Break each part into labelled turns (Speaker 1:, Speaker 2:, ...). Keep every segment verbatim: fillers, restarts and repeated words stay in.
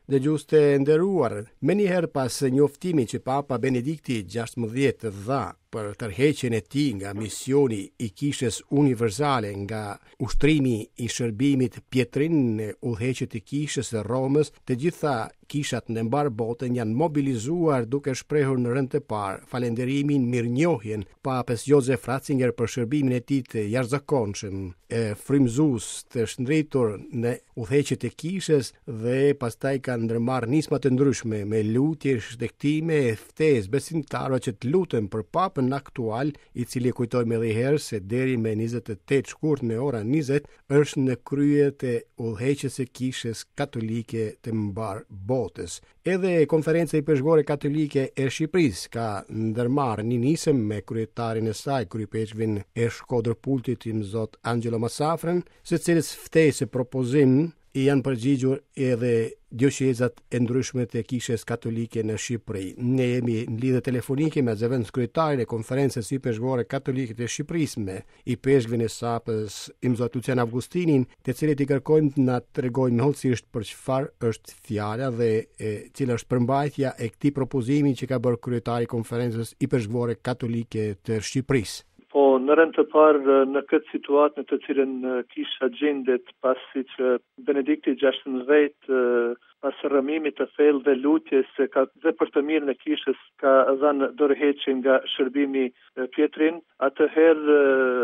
Speaker 1: Dëgjues të nderuar, më njëherë pas njoftimit që Papa Benedikti gjashtëmbëdhjetë dha për tërheqjen e tij nga misioni i Kishës Universale nga ushtrimi i shërbimit Pjetrin në udhëheqjet e Kishës së Romës, të gjitha kishat në mbar botën janë mobilizuar duke shprehur në rënd të parë falënderimin, mirënjohjen Papës Josef Ratzinger për shërbimin e tij të jashtëzakonshëm, e frymëzues të shndritur në udhëheqjet e Kishës, dhe pastaj kanë ndërmarrë nisma të ndryshme me lutje, shtektime e ftesë besimtarëve që të lutën për Papën aktual, i cili kujtojmë edhe herë se deri me njëzet e tetë shkurt në ora njëzet është në krye të udhëheqjes së Kishës Katolike të mbar botës. Edhe Konferenca i Peshgore Katolike e Shqipërisë ka ndërmarrë një nisëm me kryetarin e saj, kryepeshvin e Shkodrëpultit i Zot Angelo Masafrën, së cilës ftesë propozim i janë përgjigjur edhe dioqezat e ndryshme të Kishës Katolike në Shqipëri. Ne jemi në lidhje telefonike me zëvendës kryetarin e Konferencës i Peshgore Katolike të Shqipërisë, me i peshgvin e sapës i Zot Lucian Augustinin, të cilët i kërkojmë të na tregojnë më hollësisht për çfarë është fjala dhe e, cila është përmbajtja e këtij propozimi që ka bërë kryetari i Konferencës i Peshgore Katolike të Shqipërisë.
Speaker 2: Po, në rënd të parë, në këtë situatë në të cilën kisha gjendet pasi që Benedikti gjashtëmbëdhjetë pas rrëmimit të thellë dhe lutjes se ka dhe për të mirën e kishës ka dhënë dorëheqje nga shërbimi Pjetrin, atëherë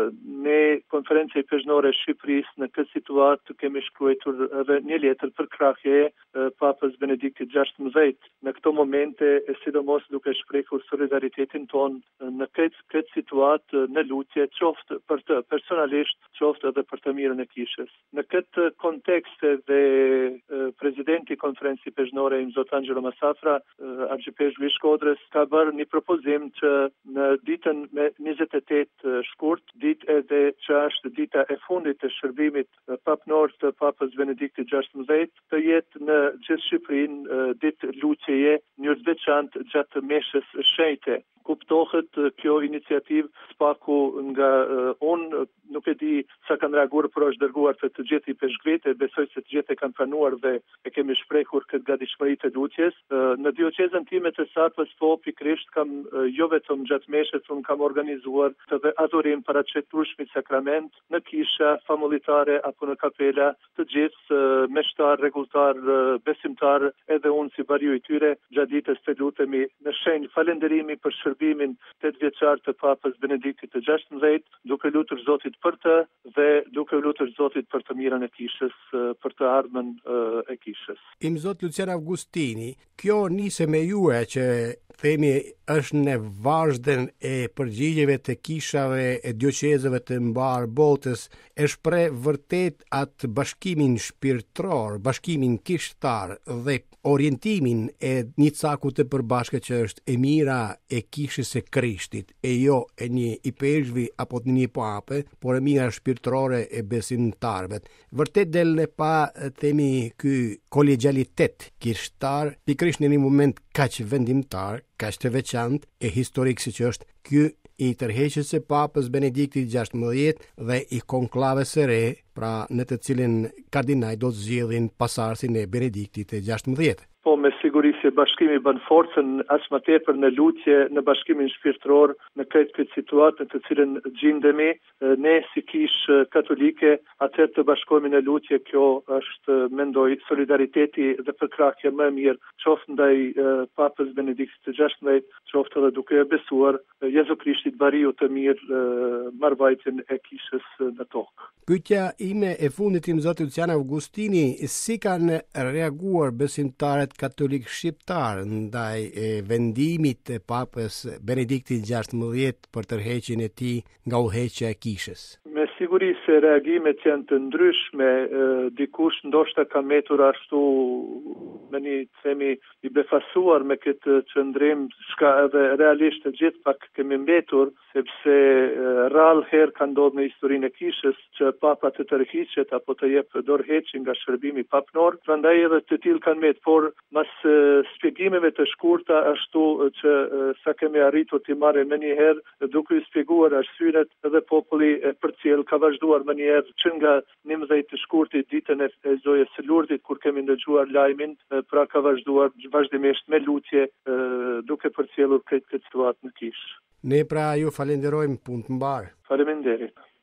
Speaker 2: ne Konferenca e Peshgore e Shqipërisë në këtë situatë kemi shkruar edhe një letër për krahje Papës Benediktit gjashtëmbëdhjetë. Në këto momente, e sidomos duke shprehur solidaritetin ton në këtë, këtë situatë në lutje, qoftë për të personalisht, qoftë edhe për të mirën e kishës. Në këtë kontekst dhe presidenti Konferencës Peshgore i Zot Angelo Masafra, argjipeshvi i Shkodrës, ka bërë një propozim që në ditën me njëzet e tetë shkurt, ditë edhe që është dita e fundit të shërbimit papnor të Papës Benediktit gjashtëmbëdhjetë, të jetë në gjithë Shqipërinë ditë lutjeje, një të veçantë gjatë meshës shenjte. Kuptohet kjo iniciativë spaku nga uh, unë nuk e di sa kanë reaguar, por është dërguar të të gjithë i peshkvit, e besoj se të gjithë e kanë pranuar dhe e kemi shprehur këtë gatishmëri të lutjes. Uh, në dioqezën time të Sapës, po pikrisht kam uh, jo vetëm gjatë meshës, unë kam organizuar të dhe adhurim paraqet Trushmit Sakrament në kisha famulitare apo në kapela, të gjithë uh, meshtar, rregulltar, uh, besimtar, edhe unë si bariu i tyre gjatë ditës të lutemi në shenjë falënderimi për shërbimin tetë vjeçar të Papës Benediktit të gjashtëmbëdhjetë, duke lutur Zotit për të dhe duke lutur Zotit për të mirën e kishës, për të ardhmen e kishës.
Speaker 1: I Zot Lucian Augustini, kjo nisë me juaj që themi është në vazhden e përgjigjeve të kishave e dioqezave të mbar botës, e shpreh vërtet atë bashkimin shpirtëror, bashkimin kishtar dhe orientimin e një caku të përbashkët që është e mira e kishës së Krishtit, e jo e një i peshkvi apo të një pape, por e mira shpirtërore e besimtarëve. Vërtet del në pa themi ky kolegjalitet kishtar, pikërisht në një moment kaq vendimtar, kaq të veçantë e historik si që është ky i tërheqjes së Papës Benediktit gjashtëmbëdhjetë dhe i konklaves së re, pra në të cilin kardinaj do të zgjedhin pasardhësin e Benediktit të gjashtëmbëdhjetë.
Speaker 2: Po, me siguri se bashkimi bën forcën, as më tepër në lutje, në bashkimin shpirtëror, në këtë këtë situatë në të cilën gjendemi, ne si kishë katolike, atëherë të bashkohemi në lutje, kjo është, mendoj, solidariteti dhe përkrahje më e mirë, qoftë ndaj Papës Benediktit të gjashtëmbëdhjetë, qoftë edhe duke besuar Jezu Krishtit bariu të mirë marrëvajtjen e kishës në tokë.
Speaker 1: Pyetja ime e fundit i Zot Lucian Augustini, si kanë reaguar besimtarët katolik shqiptar ndaj e, vendimit të Papës Benediktit gjashtëmbëdhjetë për tërheqjen e tij nga udhëheqja e kishës?
Speaker 2: Me siguri se reagimet janë të ndryshme, dikush ndoshta ka metur ashtu me një themi i befasuar me këtë qëndrim, shka edhe realisht të gjithë pak kemi mbetur, sepse rrallë herë ka ndodhur në historinë e kishës që papa të tërhiqet apo të jep dorëheqje nga shërbimi papnor, prandaj edhe të tillë kanë met, por mas shpjegimeve të shkurta ashtu që sa kemi arritur të marrim më një herë duke i shpjeguar arsyelet, edhe populli e përcjell ka vazhduar më një herë që nga njëmbëdhjetë të shkurtit ditën e zojës së Lurdit kur kemi ndëgjuar lajmin pra ka vazhduar vazhdimisht me lutje duke përcjellur këtë këtë situatë në Kishë.
Speaker 1: Ne pra ju falenderojmë punë të mbarë.
Speaker 2: Faleminderit.